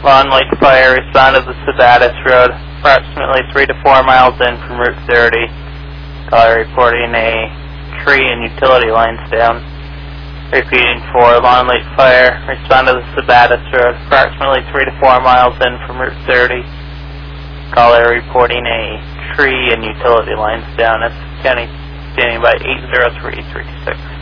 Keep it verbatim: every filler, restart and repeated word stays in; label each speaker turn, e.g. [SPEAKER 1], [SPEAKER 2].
[SPEAKER 1] Lawn Lake Fire, respond to the Sabatis Road, approximately three to four miles in from Route thirty. Caller reporting a tree and utility lines down. Repeating for Lawn Lake Fire, respond to the Sabatis Road, approximately three to four miles in from Route thirty. Caller reporting a tree and utility lines down. That's County standing by eight zero three three six.